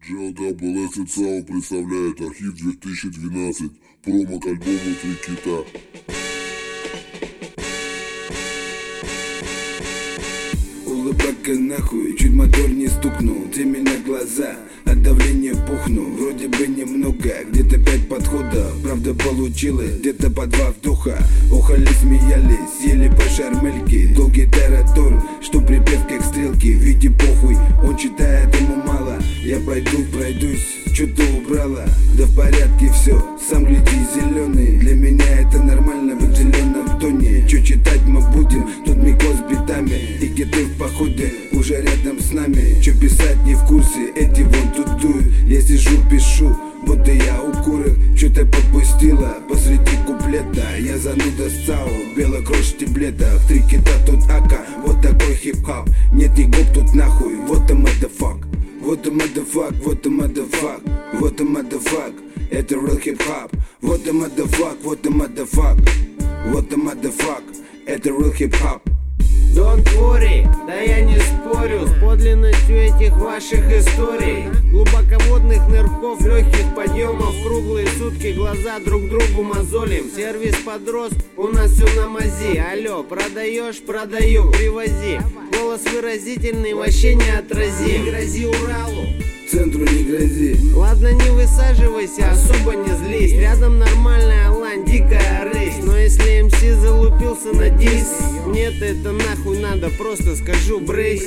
JWS Sound представляет архив 2012, промо к альбому «Три кита». Улыбака нахуй, чуть мотор не стукнул. Ты меня глаза, от давления пухну. Вроде бы немного, где-то 5 подходов. Правда получилось, где-то по 2 вдоха. Охали, смеялись, ели по шармельке. Долгий таратор, что припев как стрелки. Види похуй, он читает, ему мало. Я пойду пройдусь, что-то убрала. Да в порядке все, сам гляди зеленый. Для меня это нормально, в зеленом тоне. Че читать мы будем, тут микос с битами. И где ты в походе, уже рядом с нами. Че писать не в курсе, эти вон тутуют. Я сижу, пишу, будто я у курок. Что-то попустила посреди куплета. Я зануда САУ, белая кровь в штиблетах. Три кита, тут ака, вот такой хип-хоп. Нет, не гоп тут нахуй, вот a motherfuck. Вот a motherfuck, вот a motherfuck. Вот a motherfuck, это real хип-хоп. Вот a motherfuck, вот a motherfuck. Вот a motherfuck, это real хип-хоп. Don't worry, да я не спорю с подлинностью этих ваших историй. Глубоководных нырков, легких подъемов, круглые сутки глаза друг другу мозолим. Сервис подрос, у нас все на мази. Алло, продаешь, продаю, привози. Голос выразительный, вообще не отрази. Не грози Уралу, Центру не грози. ладно, не высаживайся, особо не злись. Рядом нормальная лань, дикая рысь. Но если МС залупился на дис, нет, это нахуй надо, просто скажу брысь.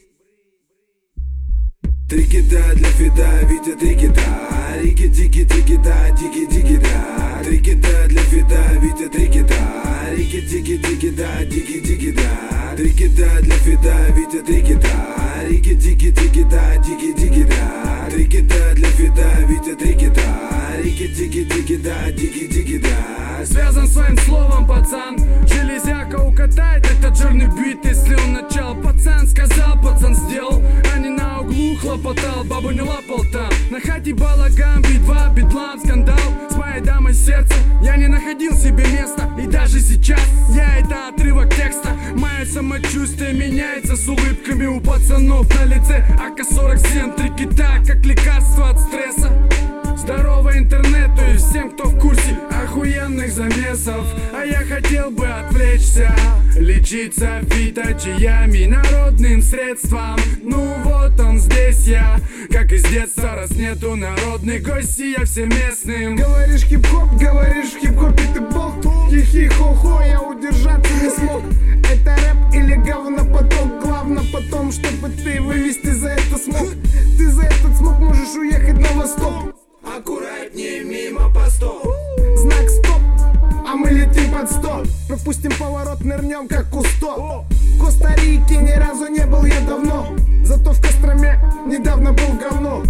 Три кита для фита, Витя, три кита. Рики, тики, тики, да, тики, тики, да. Три кита для фита, Витя, три кита. Рики, тики, тики, да, тики, тики, да. Три кита для фита, Витя, три кита. Рики, тики, тики, да, тики, тики, да. Три кита для фита, Витя, три кита. Рики, тики, тики, да, тики, тики, да. Связан своим словом, пацан. Железяка укатает этот жирный бит. Если он начал, пацан сказал, пацан сделал. А не на углу хлопотал, бабу не лапал там. На хате балаган, битва, бедлам, скандал. С моей дамой сердца я не находил себе места. И даже сейчас я это отрывок текста. Мое самочувствие меняется с улыбками у пацанов на лице. АК-47, три кита, как лекарство от стресса. Здорово интернету и всем, кто в курсе охуенных замесов. А я хотел бы отвлечься, лечиться фиточаями, народным средством. Ну вот он здесь я, как из детства, раз нету народной гости, я всем местным. Говоришь хип-хоп, говоришь в хип-хопе ты бог. Хихи-хо-хо, я удержаться не смог. Это рэп или говнопоток. Главное потом, чтобы ты вывести за это смог. Ты за этот смог можешь уехать на восток. Аккуратнее мимо постов. Знак стоп, а мы летим под стол. Пропустим поворот, нырнем как Кусто. В Коста-Рике ни разу не был я давно. Зато в Костроме недавно был в говно.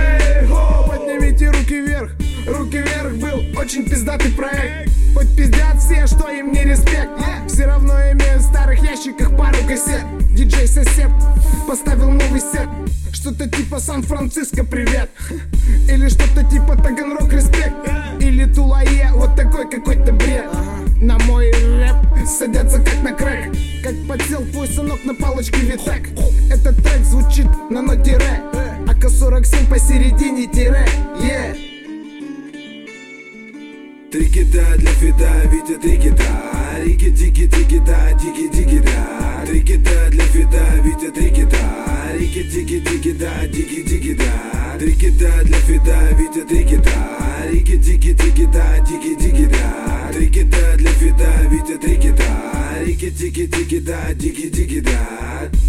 Эй-хо, поднимите руки вверх. Руки вверх, был очень пиздатый проект. Хоть пиздят все, что им не респект. Все равно имею в старых ящиках пару кассет. Диджей-сосед поставил новый сет. Что-то типа Сан-Франциско, привет. Или что-то типа Таганрог, респект. Или Тулае, вот такой какой-то бред. На мой рэп садятся как на крэк. Как подсел твой сынок на палочке Витек. Этот трек звучит на ноте ре. АК-47 посередине тире. Три кита для фита, Витя, три кита. Рики, тики, тики, да, тики, тики, да. Три кита для фита, Витя, три кита. Рики, тики, тики, да, тики, тики, да. Три кита для фита, Витя, три кита. Рики, тики, тики, да, тики, тики, да. Три кита для фита, Витя, три кита. Рики, тики, тики, да, тики, тики, да.